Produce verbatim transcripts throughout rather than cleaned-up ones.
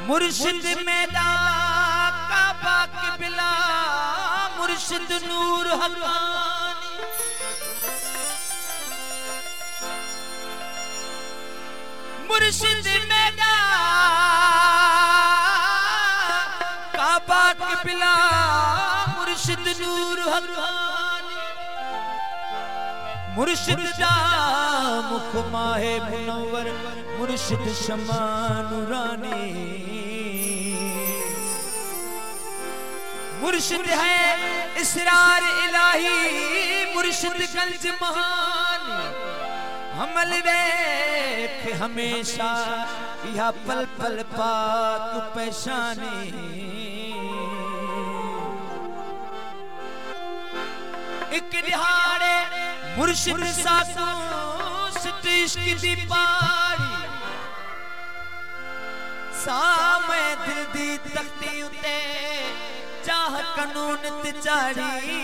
मुर्शिद मैदा काबा किबला मुर्शिद नूर हकानी मुर्शिद मैदा काबा किबला मुर्शिद नूर हकानी मुर्शिद दा मुख माहे मुनव्वर मुर्शिद शमा नूरानी मुर्शिद है इसरार इलाही मुर्शिद गंज महानी हमल वेख हमेशा यह पल पल पाक पेशानी एक दिहाड़े मुर्शिद सासू इश्क दी पारी सामे दिल दी तख्ती उते चाह कानून ते चाड़ी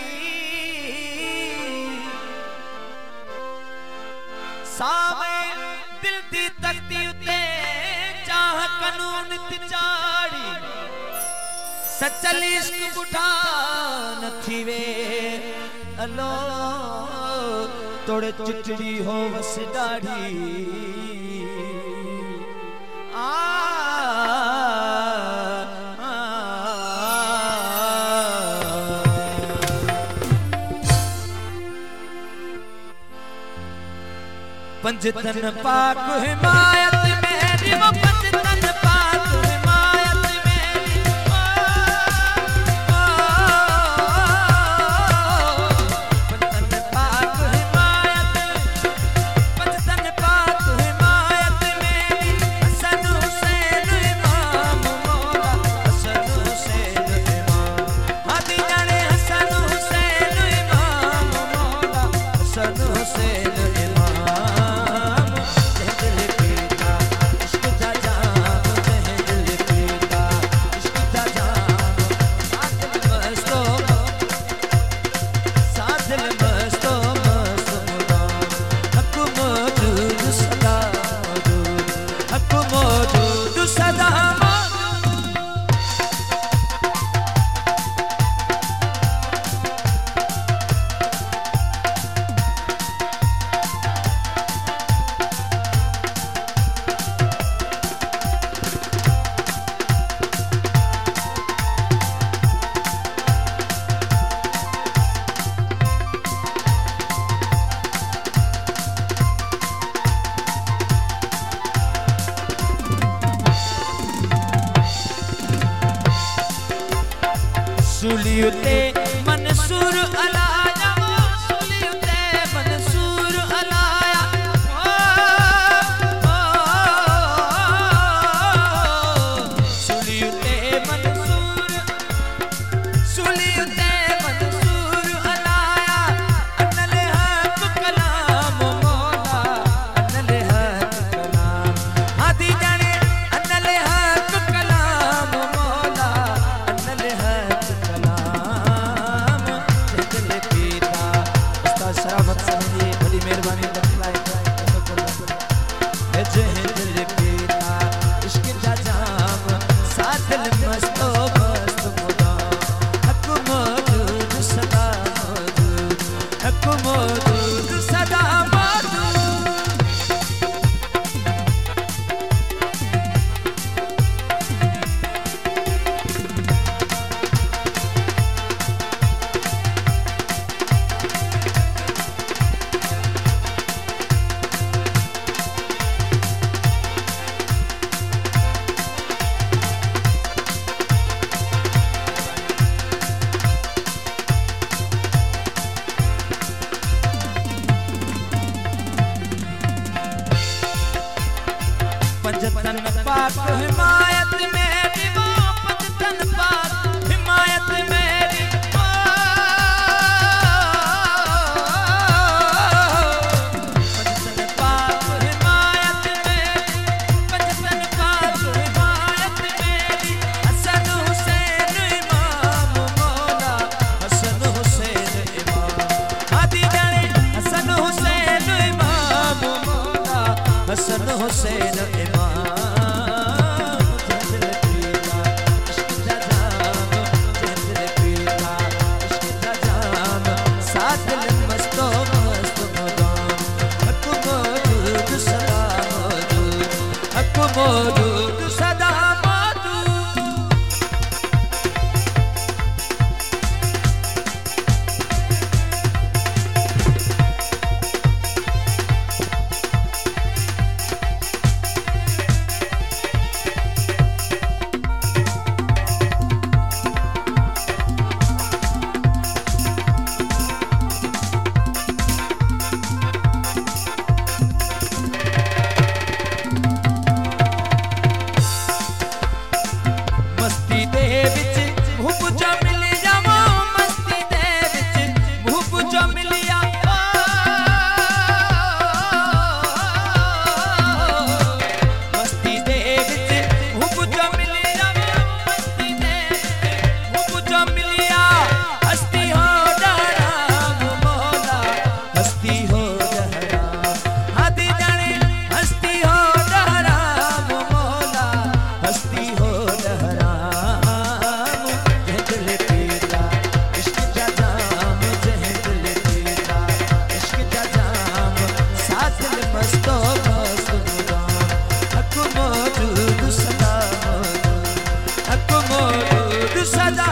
सामे दिल दी तख्ती उते चाह कानून ते चाड़ी सचल इश्क बुढ़ा न थीवे अलो तोड़े चिटड़ी हो वस दाढ़ी आ पंजतन पाक हिमायत मेरी वो पंजतन पाक हिमायत मेरी पंजतन पाक हिमायत पंजतन पाक हिमायत मेरी हसन हुसैन इमाम मौला हसन हुसैन इमाम हादी जाने हसन हुसैन इमाम मौला हसन हुसैन सुलियते मंसूर अलाया सुलियते मंसूर अलाया सुलियते मंसूर सुलियते मंसूर अलाया अनल हक कलाम मौला अनल हक कलाम हादी जाने अनल हक कलाम मौला अनल हक शराफत समझिए बड़ी मेहरबानी बतलाए जहे दिल पीता इश्क दा जाम सादिल मस्तो मस्त मुदाम हक मौजूद सदा मौजूद हक मौजूद सदा मौजूद पंजतन पाक हिमायत मेरी वो पंजतन पाक हिमायत मेरी पंजतन पाक हिमायत मेरी पंजतन पाक हिमायत मेरी हसन हुसैन इमाम मौला हसन हुसैन इमाम हादी जाने हसन हुसैन इमाम मौला हसन हुसैन इमाम मस्तो मस्त गुलाम हक मौजूद सदा मौजूद हक मौजूद सदा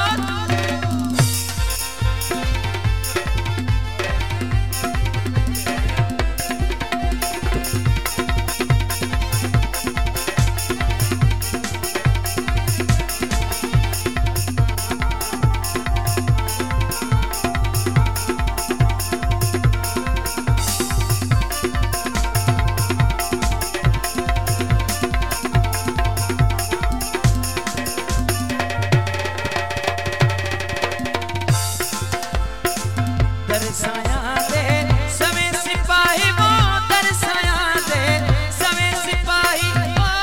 दरसाया दे सवे सिपाही वो दरसाया दे सवे सिपाही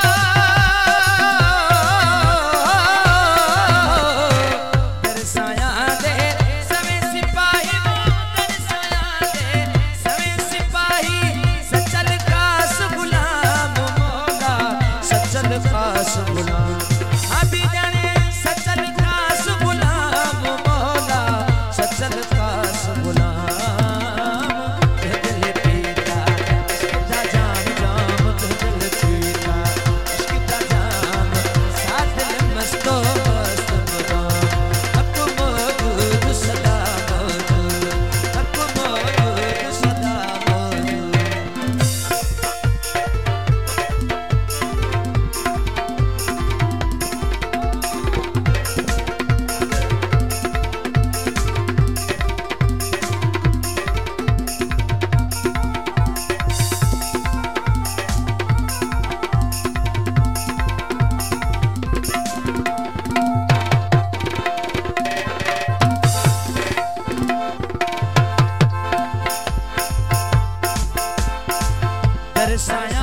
दरसाया दे सवे सिपाही वो दरसाया दे सवे सिपाही सचल खास गुलाम मौला सचल खास गुलाम अभी जाने सचल खास गुलाम मौला सचल खास गुलाम दरसाया